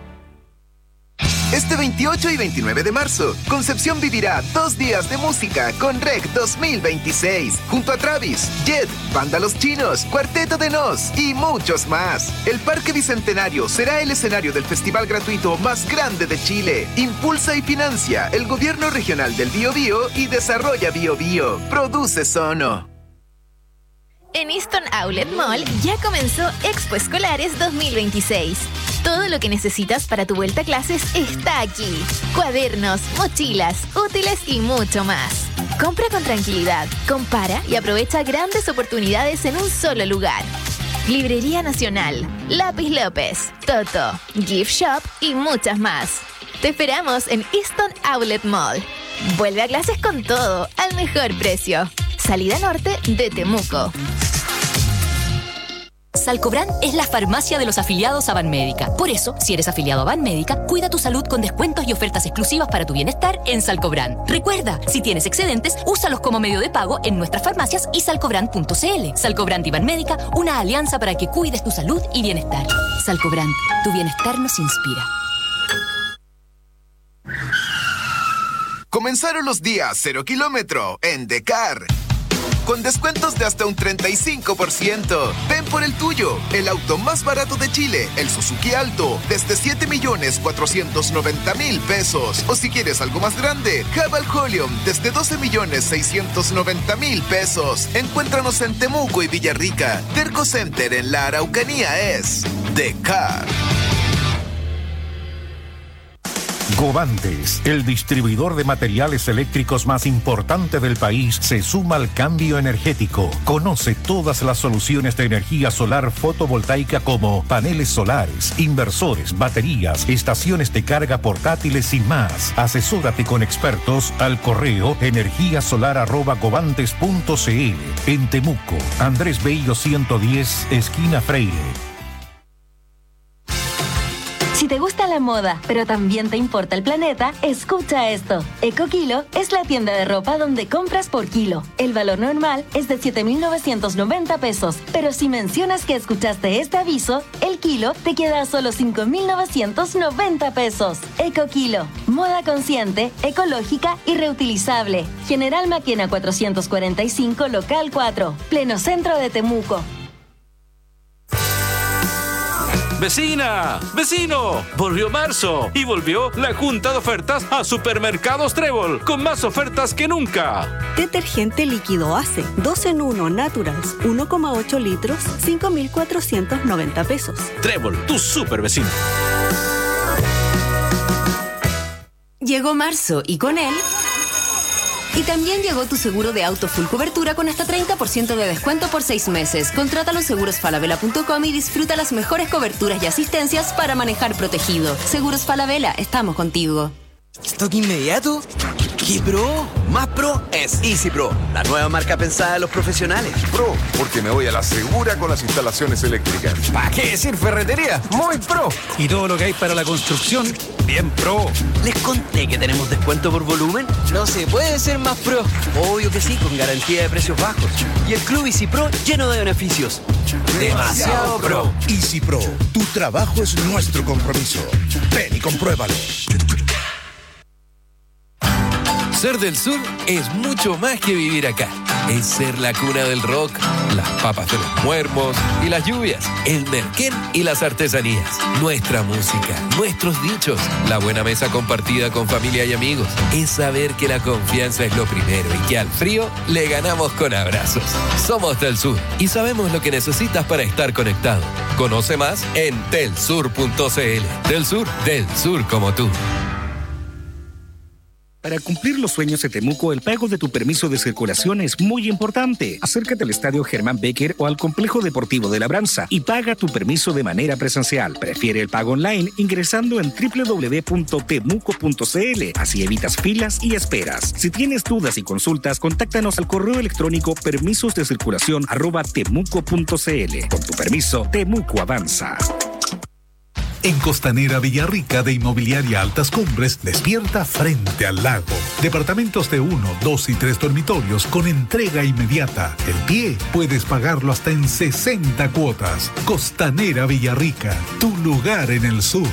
Este 28 y 29 de marzo, Concepción vivirá 2 días de música con REC 2026, junto a Travis, Jet, Banda Los Chinos, Cuarteto de Nos y muchos más. El Parque Bicentenario será el escenario del festival gratuito más grande de Chile. Impulsa y financia el Gobierno Regional del Biobío y Desarrolla Biobío. Produce Sono. En Easton Outlet Mall ya comenzó Expo Escolares 2026. Todo lo que necesitas para tu vuelta a clases está aquí. Cuadernos, mochilas, útiles y mucho más. Compra con tranquilidad, compara y aprovecha grandes oportunidades en un solo lugar. Librería Nacional, Lápiz López, Toto, Gift Shop y muchas más. Te esperamos en Easton Outlet Mall. Vuelve a clases con todo, al mejor precio. Salida norte de Temuco. Salcobran es la farmacia de los afiliados a Banmédica. Por eso, si eres afiliado a Banmédica, cuida tu salud con descuentos y ofertas exclusivas para tu bienestar en Salcobran. Recuerda, si tienes excedentes, úsalos como medio de pago en nuestras farmacias y salcobran.cl. Salcobran y Banmédica, una alianza para que cuides tu salud y bienestar. Salcobran, tu bienestar nos inspira. Comenzaron los días 0 kilómetro en Decar. Con descuentos de hasta un 35%. Ven por el tuyo, el auto más barato de Chile, el Suzuki Alto, desde 7.490.000 pesos. O si quieres algo más grande, Haval Holium, desde 12.690.000 pesos. Encuéntranos en Temuco y Villarrica. Terco Center en la Araucanía es Decar. Govantes, el distribuidor de materiales eléctricos más importante del país, se suma al cambio energético. Conoce todas las soluciones de energía solar fotovoltaica como paneles solares, inversores, baterías, estaciones de carga portátiles y más. Asesórate con expertos al correo energiasolar@govantes.cl. En Temuco, Andrés Bello 110, esquina Freire. Si te gusta la moda, pero también te importa el planeta, escucha esto. EcoKilo es la tienda de ropa donde compras por kilo. El valor normal es de 7.990 pesos, pero si mencionas que escuchaste este aviso, el kilo te queda a solo 5.990 pesos. EcoKilo, moda consciente, ecológica y reutilizable. General Maquena 445, local 4, pleno centro de Temuco. ¡Vecina! ¡Vecino! Volvió marzo y volvió la junta de ofertas a Supermercados Trébol, con más ofertas que nunca. Detergente líquido Ace, 2 en 1 Naturals, 1,8 litros, 5.490 pesos. Trébol, tu super vecino. Llegó marzo y con él... Y también llegó tu seguro de auto full cobertura con hasta 30% de descuento por 6 meses. Contrátalo en segurosfalabella.com y disfruta las mejores coberturas y asistencias para manejar protegido. Seguros Falabella, estamos contigo. ¿Stock inmediato? ¿Qué pro? Más pro es Easy Pro, la nueva marca pensada en los profesionales. Pro, porque me voy a la segura con las instalaciones eléctricas. ¿Para qué decir ferretería? Muy pro. Y todo lo que hay para la construcción, bien pro. ¿Les conté que tenemos descuento por volumen? No se puede ser más pro. Obvio que sí, con garantía de precios bajos. Y el Club Easy Pro lleno de beneficios. Demasiado pro. Easy Pro, tu trabajo es nuestro compromiso. Ven y compruébalo. Ser del sur es mucho más que vivir acá. Es ser la cuna del rock, las papas de los muermos y las lluvias, el merquén y las artesanías, nuestra música, nuestros dichos, la buena mesa compartida con familia y amigos. Es saber que la confianza es lo primero y que al frío le ganamos con abrazos. Somos del sur y sabemos lo que necesitas para estar conectado. Conoce más en telsur.cl. Del sur como tú. Para cumplir los sueños de Temuco, el pago de tu permiso de circulación es muy importante. Acércate al Estadio Germán Becker o al Complejo Deportivo de Labranza y paga tu permiso de manera presencial. Prefiere el pago online ingresando en www.temuco.cl. Así evitas filas y esperas. Si tienes dudas y consultas, contáctanos al correo electrónico permisosdecirculacion@temuco.cl. Con tu permiso, Temuco avanza. En Costanera Villarrica de Inmobiliaria Altas Cumbres despierta frente al lago. Departamentos de 1, 2 y 3 dormitorios con entrega inmediata. El pie puedes pagarlo hasta en 60 cuotas. Costanera Villarrica, tu lugar en el sur.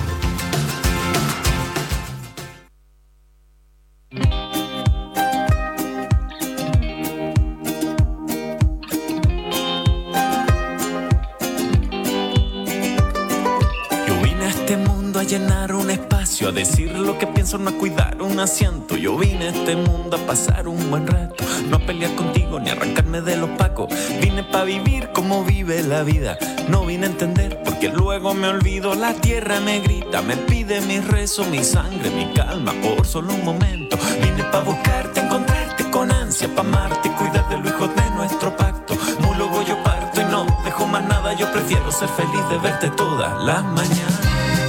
Llenar un espacio, a decir lo que pienso, no a cuidar un asiento. Yo vine a este mundo a pasar un buen rato, no a pelear contigo ni a arrancarme de los pacos. Vine pa' vivir como vive la vida, no vine a entender porque luego me olvido. La tierra me grita, me pide mi rezo, mi sangre, mi calma por solo un momento. Vine pa' buscarte, encontrarte con ansia, pa' amarte, cuidar de los hijos de nuestro pacto. Luego yo parto y no dejo más nada, yo prefiero ser feliz de verte todas las mañanas.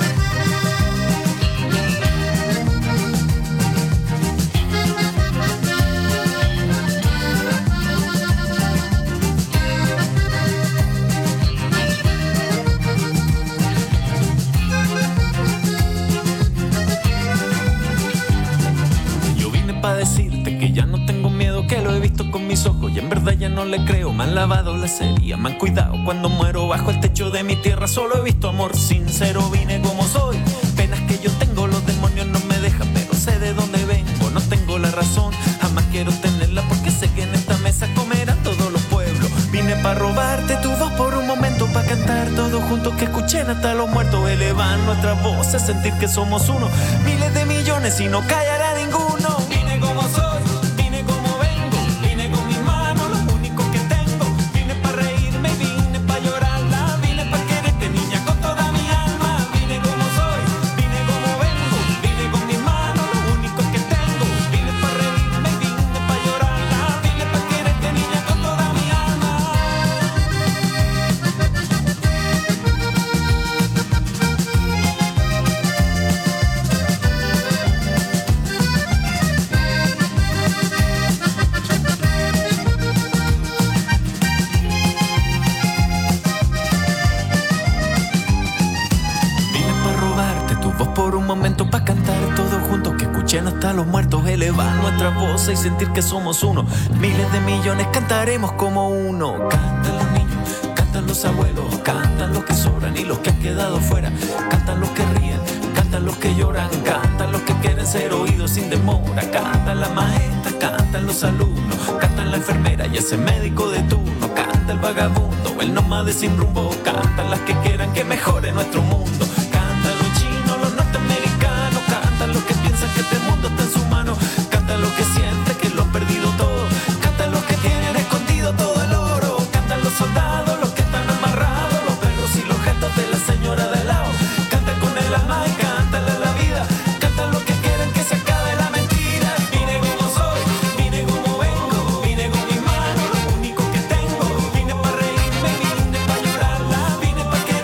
Decirte que ya no tengo miedo, que lo he visto con mis ojos y en verdad ya no le creo. Me han lavado la serie, me han cuidado cuando muero. Bajo el techo de mi tierra solo he visto amor sincero. Vine como soy, penas que yo tengo, los demonios no me dejan, pero sé de dónde vengo. No tengo la razón, jamás quiero tenerla, porque sé que en esta mesa comerán todos los pueblos. Vine pa' robarte tu voz por un momento, pa' cantar todos juntos, que escuchen hasta los muertos. Elevan nuestras voces, sentir que somos uno, miles de millones y no callará ninguno. Como soy, vine como vengo, vine con mis manos, lo único que tengo. Vine pa' reírme, vine pa' llorarla, vine pa' quererte, niña, con toda mi alma. Vine como soy, vine como vengo, vine con mis manos, lo único que tengo. Vine pa' reírme, vine pa' llorarla, vine pa' quererte, niña, con toda mi alma. Por un momento pa' cantar todos juntos, que escuchen hasta los muertos, elevar nuestras voces y sentir que somos uno. Miles de millones cantaremos como uno. Cantan los niños, cantan los abuelos, cantan los que sobran y los que han quedado fuera. Cantan los que ríen, cantan los que lloran, cantan los que quieren ser oídos sin demora. Cantan la maestra, cantan los alumnos, cantan la enfermera y ese médico de turno. Canta el vagabundo, el nómade sin rumbo, cantan las que quieran que mejore nuestro mundo. Cantan los que piensan que este mundo está en su mano. Cantan los que sienten que lo han perdido todo. Cantan los que tienen escondido todo el oro. Cantan los soldados, los que están amarrados, los perros y los gestos de la señora de al lado. Cantan con el alma y cantan la vida. Cantan los que quieren que se acabe la mentira. Vine como soy, vine como vengo, vine con mis manos, lo único que tengo. Vine pa' reírme, vine pa' llorarla, vine pa' que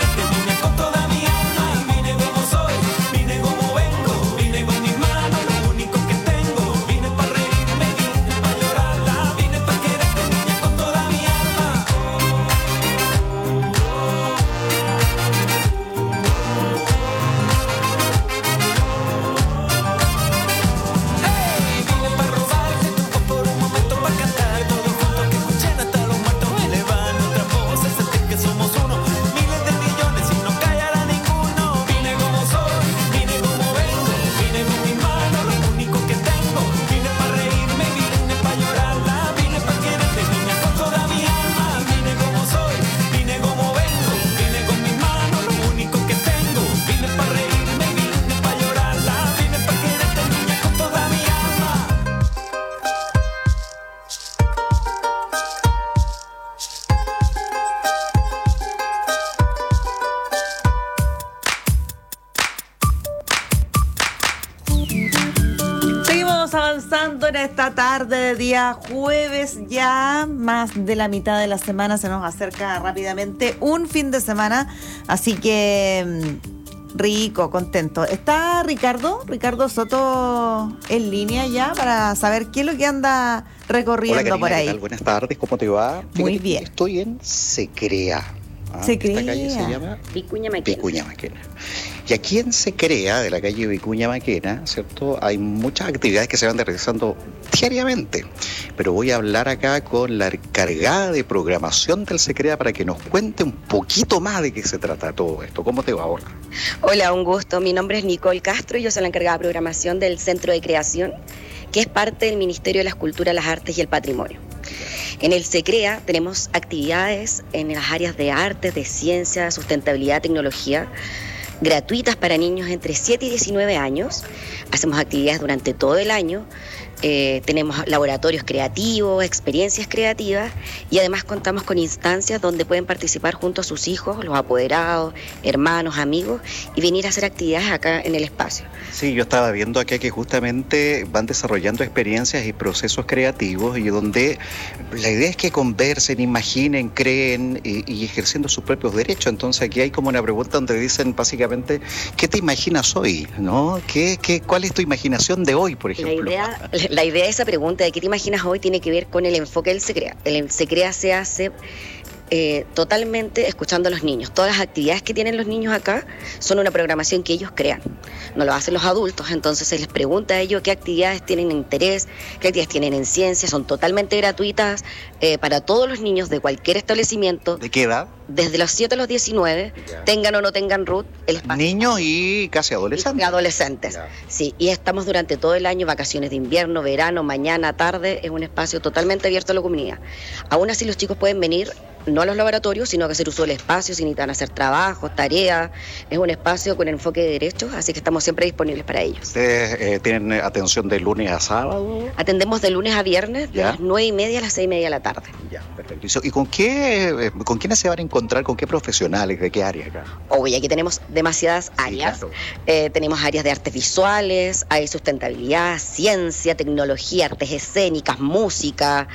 avanzando en esta tarde de día jueves, ya más de la mitad de la semana se nos acerca rápidamente un fin de semana, así que rico, contento. ¿Está Ricardo Soto en línea ya para saber qué es lo que anda recorriendo? Hola, Karina, por ahí? ¿qué tal? Buenas tardes, ¿cómo te va? Muy bien. Estoy en Secrea. Secrea. Esta calle se llama Vicuña Maquena. Y aquí en Secrea, de la calle Vicuña Maquena, ¿cierto? Hay muchas actividades que se van realizando diariamente. Pero voy a hablar acá con la encargada de programación del Secrea para que nos cuente un poquito más de qué se trata todo esto. ¿Cómo te va ahora? Hola, un gusto. Mi nombre es Nicole Castro y yo soy la encargada de programación del Centro de Creación, que es parte del Ministerio de las Culturas, las Artes y el Patrimonio. En el SECREA tenemos actividades en las áreas de arte, de ciencia, sustentabilidad, tecnología, gratuitas para niños entre 7 y 19 años. Hacemos actividades durante todo el año. Tenemos laboratorios creativos, experiencias creativas y además contamos con instancias donde pueden participar junto a sus hijos, los apoderados, hermanos, amigos y venir a hacer actividades acá en el espacio. Sí, yo estaba viendo acá que justamente van desarrollando experiencias y procesos creativos y donde la idea es que conversen, imaginen, creen y ejerciendo sus propios derechos. Entonces aquí hay como una pregunta donde dicen básicamente, ¿qué te imaginas hoy? ¿No? ¿Cuál es tu imaginación de hoy, por ejemplo? La idea de esa pregunta de qué te imaginas hoy tiene que ver con el enfoque del SECREA. El SECREA se hace totalmente escuchando a los niños. Todas las actividades que tienen los niños acá son una programación que ellos crean. No lo hacen los adultos, entonces se les pregunta a ellos qué actividades tienen interés, qué actividades tienen en ciencia. Son totalmente gratuitas para todos los niños de cualquier establecimiento. ¿De qué edad? Desde los 7 a los 19, tengan o no tengan RUT. Niños y casi adolescentes. Adolescentes, sí. Y estamos durante todo el año, vacaciones de invierno, verano, mañana, tarde. Es un espacio totalmente abierto a la comunidad. Aún así los chicos pueden venir no a los laboratorios, sino que hacer uso del espacio, si necesitan hacer trabajos, tareas. Es un espacio con enfoque de derechos, así que estamos siempre disponibles para ellos. ¿Ustedes tienen atención de lunes a sábado? Atendemos de lunes a viernes, de las 9:30 a las 6:30 de la tarde. Ya, perfecto. ¿Y con quiénes se van a encontrar? ¿Con qué profesionales? ¿De qué área acá? Hoy aquí tenemos demasiadas áreas. Sí, claro. Tenemos áreas de artes visuales, hay sustentabilidad, ciencia, tecnología, artes escénicas, música.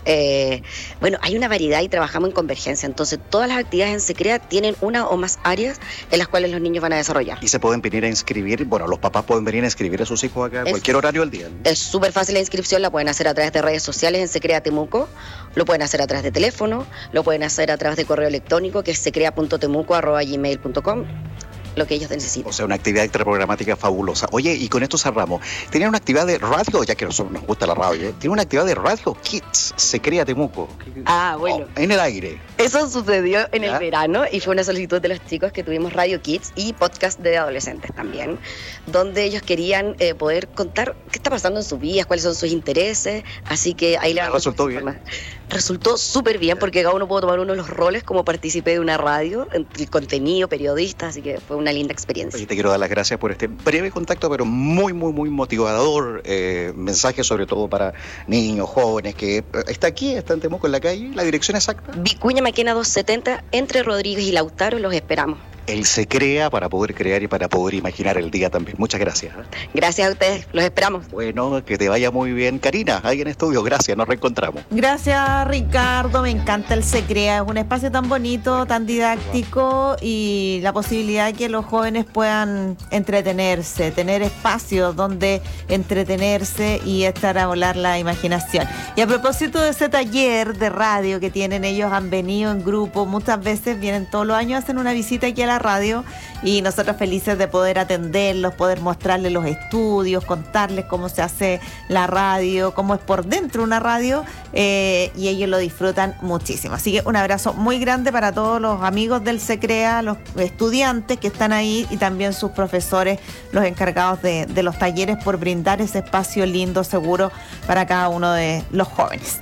Bueno, hay una variedad y trabajamos en convergencia. Entonces, todas las actividades en SECREA tienen una o más áreas en las cuales los niños van a desarrollar. ¿Y se pueden venir a inscribir? Bueno, los papás pueden venir a inscribir a sus hijos acá a cualquier horario del día, ¿no? Es súper fácil la inscripción, la pueden hacer a través de redes sociales en SECREA Temuco, lo pueden hacer a través de teléfono, lo pueden hacer a través de correo electrónico, que es secrea.temuco@gmail.com. Lo que ellos necesitan. O sea, una actividad extraprogramática fabulosa. Oye, y con esto cerramos. Tenían una actividad de radio, ya que a nosotros nos gusta la radio, tiene una actividad de radio Kids, SECREA Temuco. Bueno. En el aire. Eso sucedió en el verano y fue una solicitud de los chicos que tuvimos Radio Kids y podcast de adolescentes también, donde ellos querían poder contar qué está pasando en sus vidas, cuáles son sus intereses, así que ahí le resultó bien. Resultó súper bien porque cada uno pudo tomar uno de los roles como partícipe de una radio, el contenido, periodista, así que fue una linda experiencia. Oye, te quiero dar las gracias por este breve contacto, pero muy, muy, muy motivador mensaje, sobre todo para niños, jóvenes, que está en Temuco, en la calle, la dirección exacta. Vicuña Maquena 270, entre Rodríguez y Lautaro, los esperamos. El SECREA para poder crear y para poder imaginar el día también. Muchas gracias. Gracias a ustedes, los esperamos. Bueno, que te vaya muy bien. Karina, ahí en estudio, gracias, nos reencontramos. Gracias, Ricardo, me encanta el SECREA, es un espacio tan bonito, tan didáctico y la posibilidad de que los jóvenes puedan entretenerse, tener espacios donde entretenerse y estar a volar la imaginación. Y a propósito de ese taller de radio que tienen, ellos han venido en grupo, muchas veces vienen todos los años, hacen una visita aquí a la radio y nosotros felices de poder atenderlos, poder mostrarles los estudios, contarles cómo se hace la radio, cómo es por dentro una radio y ellos lo disfrutan muchísimo. Así que un abrazo muy grande para todos los amigos del SECREA, los estudiantes que están ahí y también sus profesores, los encargados de los talleres por brindar ese espacio lindo, seguro para cada uno de los jóvenes.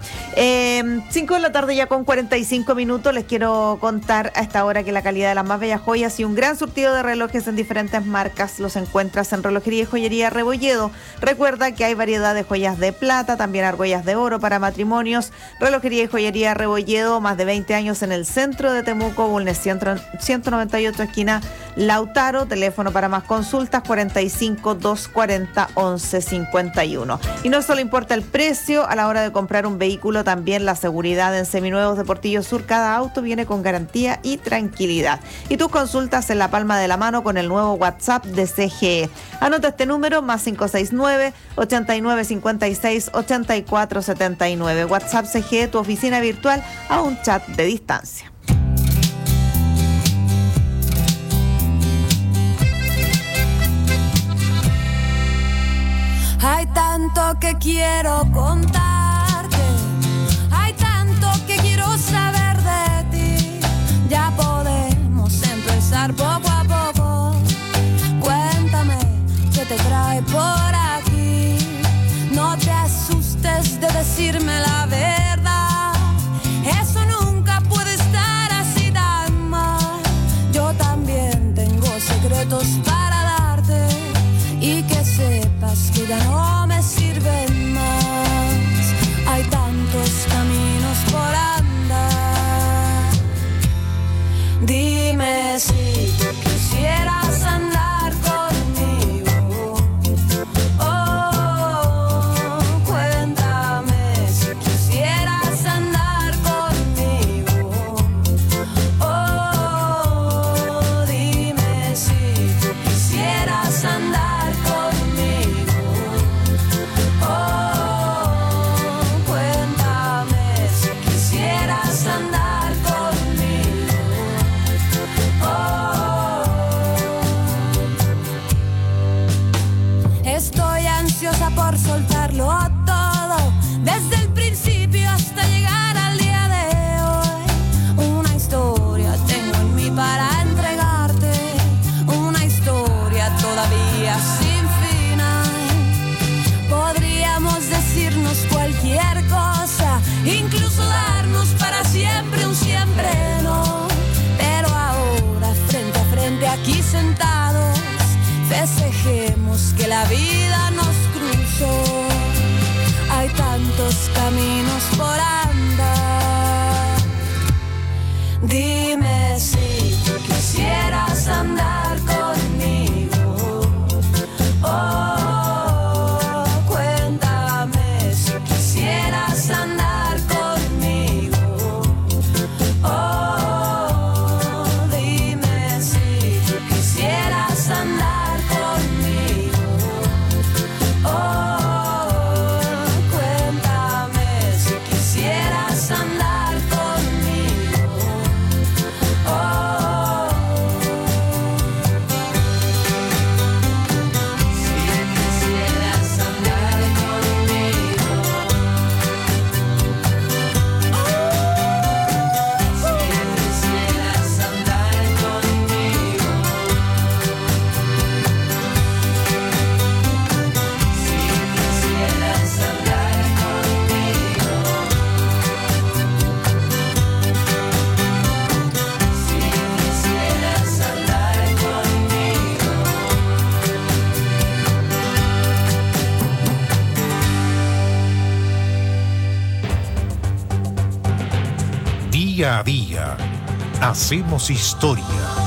5 de la tarde ya con 45 minutos, les quiero contar a esta hora que la calidad de las más bellas joyas y un gran surtido de relojes en diferentes marcas los encuentras en Relojería y Joyería Rebolledo. Recuerda que hay variedad de joyas de plata, también argollas de oro para matrimonios. Relojería y Joyería Rebolledo, más de 20 años en el centro de Temuco, Bulnes 198 esquina Lautaro. Teléfono para más consultas 45 240 1151. Y no solo importa el precio a la hora de comprar un vehículo, también la seguridad. En Seminuevos de Portillo Sur, cada auto viene con garantía y tranquilidad. Y tus consultas en la palma de la mano con el nuevo WhatsApp de CGE. Anota este número, más 569 8956 8479. WhatsApp CGE, tu oficina virtual a un chat de distancia. Hay tanto que quiero contarte, hay tanto que quiero saber de ti. Ya podemos empezar poco a poco. Cuéntame qué te trae por aquí. No te asustes de decirme la verdad. Eso nunca puede estar así tan mal. Yo también tengo secretos para darte. Y que sepas que ya no me sirven más. Hay tantos caminos por andar. Dime si tú quisieras andar conmigo. Oh, cuéntame si quisieras andar conmigo. Oh, dime si tú quisieras andar. Por soltarlo todo, desde el principio hasta llegar al día de hoy. Una historia tengo en mí para entregarte, una historia todavía sin final. Podríamos decirnos cualquier cosa, incluso darnos para siempre un siempre no. Pero ahora frente a frente aquí sentados, festejemos que la vida nos cruzó. Hay tantos caminos por andar. Dime si tú quisieras andar conmigo. Oh, cuéntame si quisieras andar conmigo. Oh, dime si tú quisieras andar. Día a día, hacemos historia.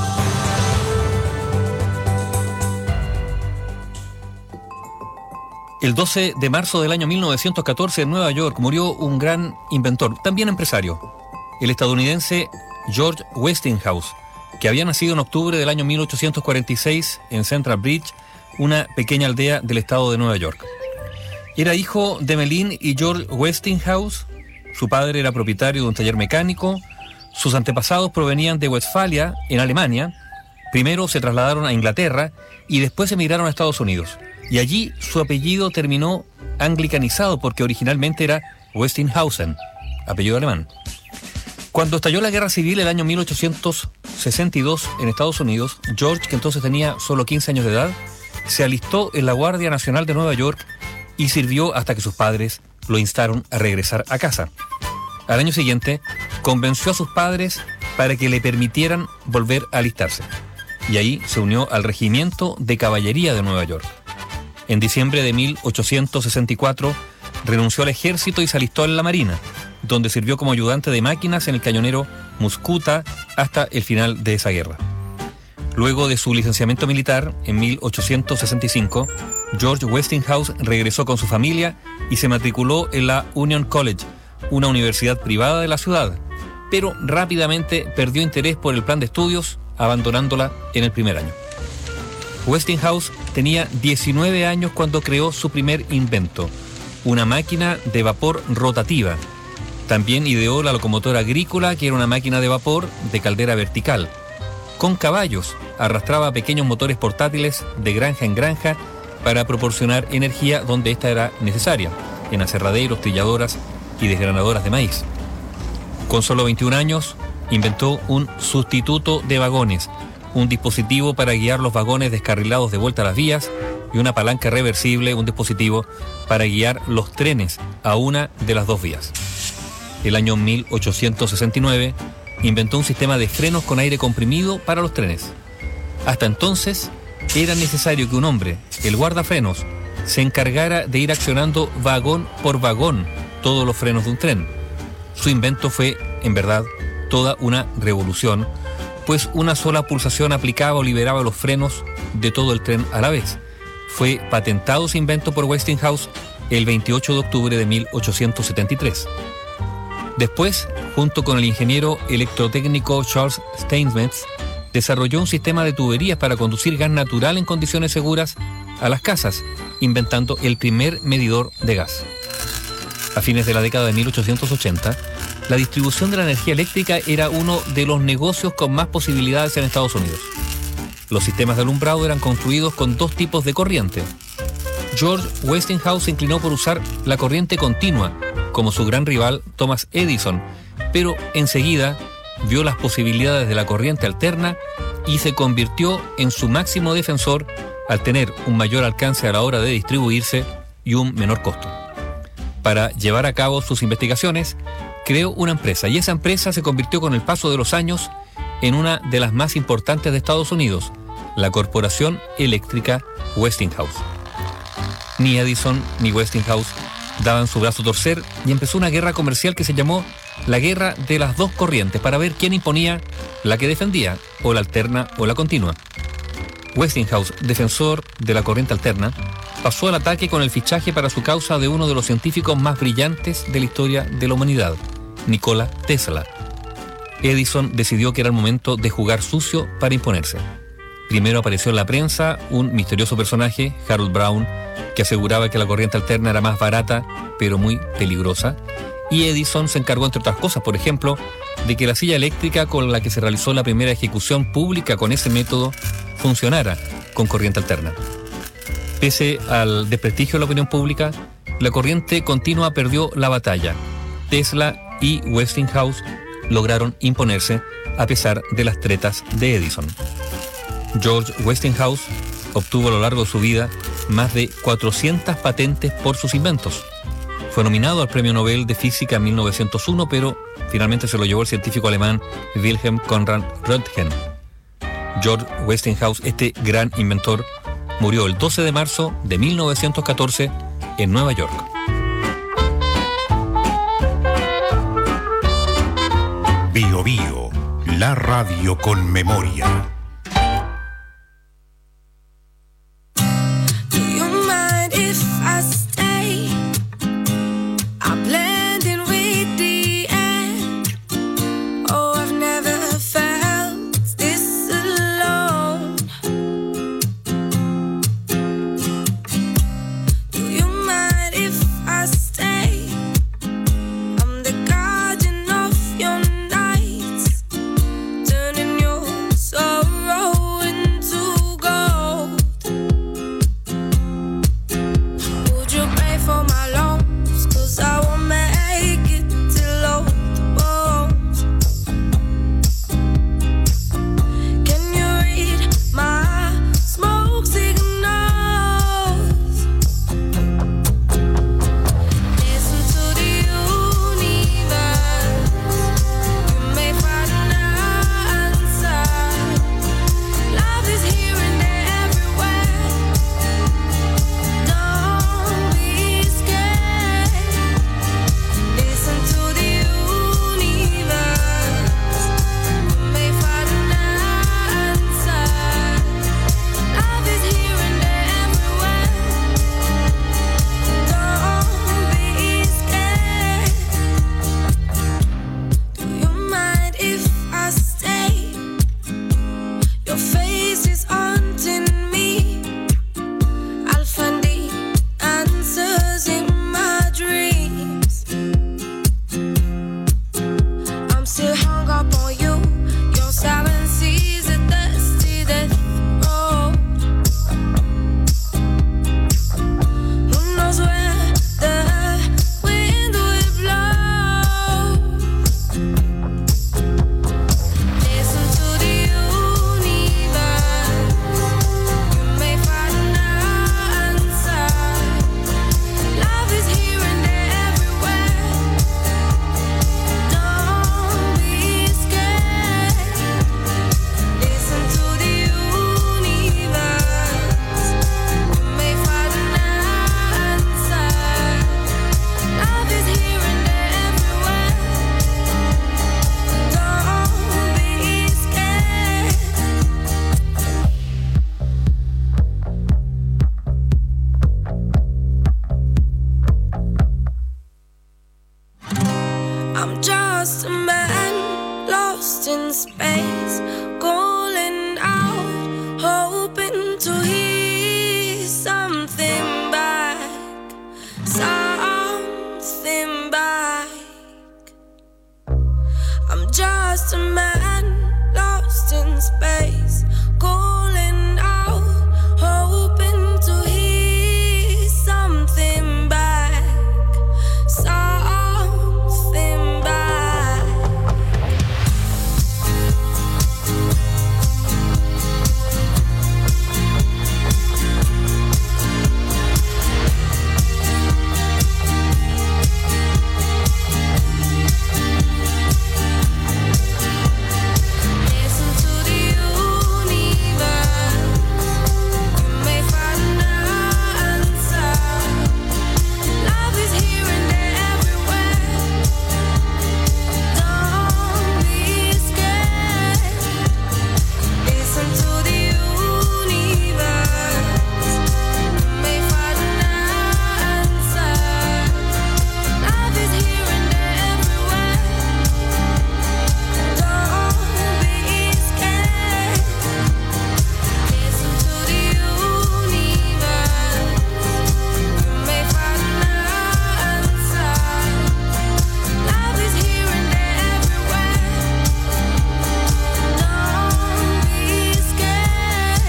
El 12 de marzo del año 1914 en Nueva York murió un gran inventor, también empresario, el estadounidense George Westinghouse, que había nacido en octubre del año 1846 en Central Bridge, una pequeña aldea del estado de Nueva York. Era hijo de Emmeline y George Westinghouse. Su padre era propietario de un taller mecánico. Sus antepasados provenían de Westfalia, en Alemania. Primero se trasladaron a Inglaterra y después emigraron a Estados Unidos. Y allí su apellido terminó anglicanizado porque originalmente era Westinghausen, apellido alemán. Cuando estalló la Guerra Civil el año 1862 en Estados Unidos, George, que entonces tenía solo 15 años de edad, se alistó en la Guardia Nacional de Nueva York y sirvió hasta que sus padres lo instaron a regresar a casa. Al año siguiente, convenció a sus padres para que le permitieran volver a alistarse. Y ahí se unió al Regimiento de Caballería de Nueva York. En diciembre de 1864, renunció al ejército y se alistó en la Marina, donde sirvió como ayudante de máquinas en el cañonero Muscuta hasta el final de esa guerra. Luego de su licenciamiento militar, en 1865, George Westinghouse regresó con su familia y se matriculó en la Union College, una universidad privada de la ciudad, pero rápidamente perdió interés por el plan de estudios, abandonándola en el primer año. Westinghouse tenía 19 años cuando creó su primer invento, una máquina de vapor rotativa. También ideó la locomotora agrícola, que era una máquina de vapor de caldera vertical. Con caballos, arrastraba pequeños motores portátiles de granja en granja para proporcionar energía donde ésta era necesaria, en aserraderos, trilladoras y desgranadoras de maíz. Con solo 21 años, inventó un sustituto de vagones, un dispositivo para guiar los vagones descarrilados de vuelta a las vías, y una palanca reversible, un dispositivo para guiar los trenes a una de las dos vías. El año 1869 inventó un sistema de frenos con aire comprimido para los trenes. Hasta entonces, era necesario que un hombre, el guardafrenos, se encargara de ir accionando vagón por vagón todos los frenos de un tren. Su invento fue, en verdad, toda una revolución, pues una sola pulsación aplicaba o liberaba los frenos de todo el tren a la vez. Fue patentado su invento por Westinghouse el 28 de octubre de 1873. Después, junto con el ingeniero electrotécnico Charles Steinmetz, desarrolló un sistema de tuberías para conducir gas natural en condiciones seguras a las casas, inventando el primer medidor de gas. A fines de la década de 1880, la distribución de la energía eléctrica era uno de los negocios con más posibilidades en Estados Unidos. Los sistemas de alumbrado eran construidos con dos tipos de corriente. George Westinghouse se inclinó por usar la corriente continua, como su gran rival Thomas Edison, pero enseguida vio las posibilidades de la corriente alterna y se convirtió en su máximo defensor al tener un mayor alcance a la hora de distribuirse y un menor costo. Para llevar a cabo sus investigaciones, creó una empresa, y esa empresa se convirtió con el paso de los años en una de las más importantes de Estados Unidos, la Corporación Eléctrica Westinghouse. Ni Edison ni Westinghouse daban su brazo a torcer y empezó una guerra comercial que se llamó la Guerra de las Dos Corrientes, para ver quién imponía la que defendía, o la alterna o la continua. Westinghouse, defensor de la corriente alterna, pasó al ataque con el fichaje para su causa de uno de los científicos más brillantes de la historia de la humanidad, Nikola Tesla. Edison decidió que era el momento de jugar sucio para imponerse. Primero apareció en la prensa un misterioso personaje, Harold Brown, que aseguraba que la corriente alterna era más barata, pero muy peligrosa, y Edison se encargó, entre otras cosas, por ejemplo, de que la silla eléctrica con la que se realizó la primera ejecución pública con ese método funcionara con corriente alterna. Pese al desprestigio de la opinión pública, la corriente continua perdió la batalla. Tesla y Westinghouse lograron imponerse a pesar de las tretas de Edison. George Westinghouse obtuvo a lo largo de su vida más de 400 patentes por sus inventos. Fue nominado al Premio Nobel de Física en 1901, pero finalmente se lo llevó el científico alemán Wilhelm Conrad Röntgen. George Westinghouse, este gran inventor, murió el 12 de marzo de 1914 en Nueva York. Bio Bio, la radio con memoria. So space, calling out, hoping to hear something back, something back. I'm just a man lost in space, calling out, hoping to hear something back, something back. Listen to the universe, you may find an answer. Love is here and there everywhere. Don't be scared. Listen to the universe, you may find an answer. Love is here and there everywhere. Don't be scared. Listen to the universe, you may find an answer. Love is here and there everywhere. Don't be scared.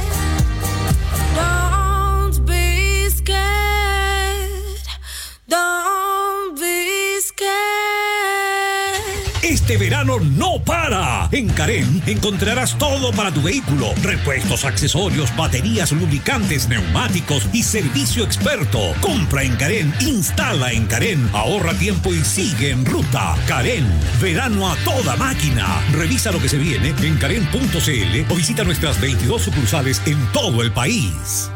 Don't be scared. Don't be scared. Este verano no para. En Carén encontrarás todo para tu vehículo: repuestos, accesorios, baterías, lubricantes, neumáticos y servicio experto. Compra en Carén, instala en Carén, ahorra tiempo y sigue en ruta. Carén, verano a toda máquina. Revisa lo que se viene en carén.cl o visita nuestras 22 sucursales en todo el país.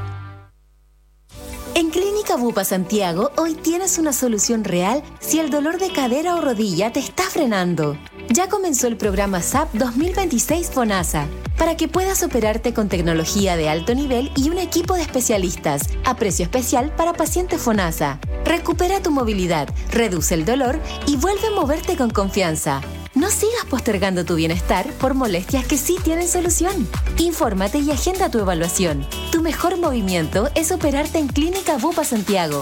En Clínica Bupa Santiago, hoy tienes una solución real si el dolor de cadera o rodilla te está frenando. Ya comenzó el programa SAP 2026 FONASA, para que puedas operarte con tecnología de alto nivel y un equipo de especialistas, a precio especial para pacientes FONASA. Recupera tu movilidad, reduce el dolor y vuelve a moverte con confianza. No sigas postergando tu bienestar por molestias que sí tienen solución. Infórmate y agenda tu evaluación. Tu mejor movimiento es operarte en Clínica Bupa Santiago.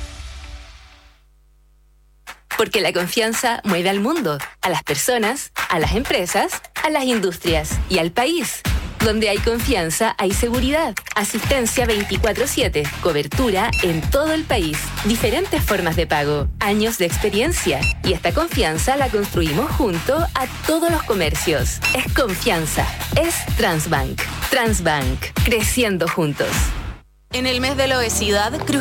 Porque la confianza mueve al mundo, a las personas, a las empresas, a las industrias y al país. Donde hay confianza, hay seguridad. Asistencia 24/7. Cobertura en todo el país. Diferentes formas de pago. Años de experiencia. Y esta confianza la construimos junto a todos los comercios. Es confianza. Es Transbank. Transbank. Creciendo juntos. En el mes de la obesidad, Cruz